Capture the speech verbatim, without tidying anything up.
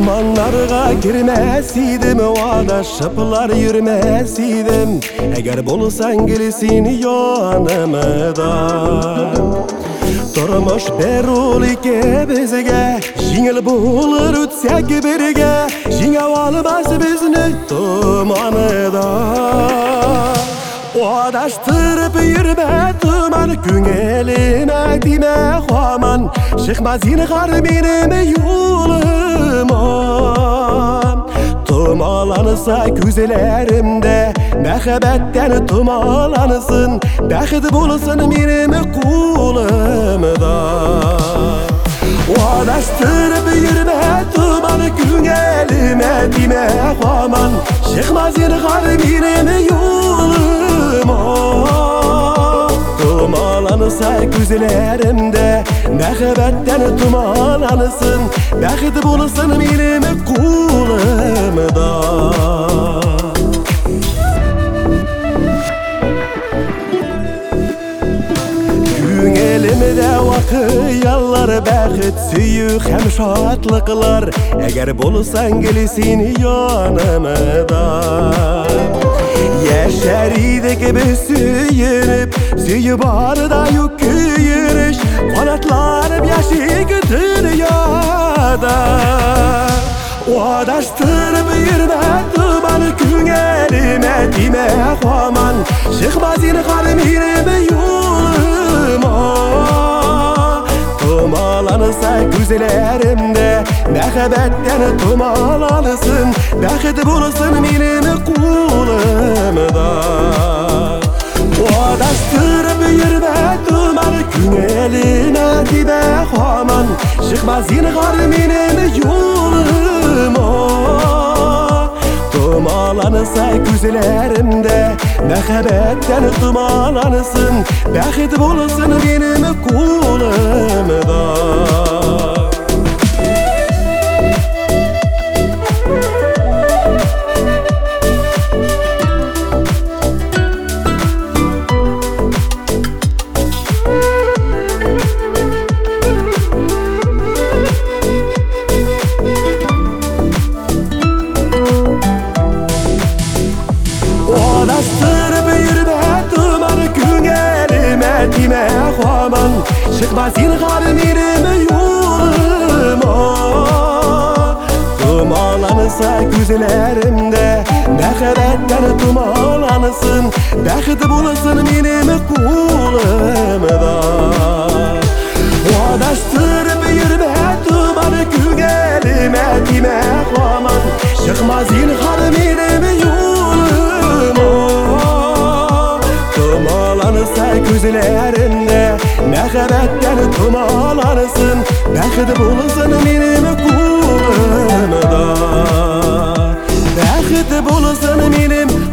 Dumanlarga girmesiydim, vada şıplar yürümesiydim. Eğer bulsan gelsin yanımdan. Durmuş berul iki bizge, jingil bulur ütsek birge. Jinge almaz bizni dumanıdan. Odaştırıp yürüme duman, günelime dime aman. Çıkmaz yingar benim yoluma. Tumalanırsa gözlerimde, mehabetten tumalanırsın. Bəxit bulsun benim kulumda. Odaştırıp yürüme duman, günelime dime aman. Çıkmaz yingar benim yoluma. Tumalanırsa gözlerimde, mehabetten tumalanırsın. Bəxit bulsun benim kulumda. Elimde vakıyalar, bəxit süyük hem şatlıklar. Eğer bulsan gelsin yanımdan. Yeşeride gibi süyünüp, süyü barda yüküyürüş. Kanatlarım yaşı dünyada. Odaştırıp yürüme duman, gün elime dime aman. Çıkmaz yingar benim yoluma. Tumalanırsa gözlerimde, mehabetten tumalanırsın. Bəxit bulsun benim kulumda. Odaştırıp yürüme duman, gün elime dime aman. Çıkmaz yingar benim yoluma. Tumalanırsa gözlerimde, mehabetten tumalanırsın. Bəxit bulsun benim kulumda. Odaştırıp yürüme duman, gün elime dime aman. Çıkmaz yingar benim yoluma. Tumalanırsa gözlerimde, mehabetten tumalanırsın. Bəxit bulsun benim kulumda. Odaştırıp yürüme duman, gün elime dime aman. Çıkmaz yingar benim yoluma. Tumalanırsa gözlerimde, mehabetten tumalanırsın. Bəxit bulsun benim kulumda. Bəxit bulsun benim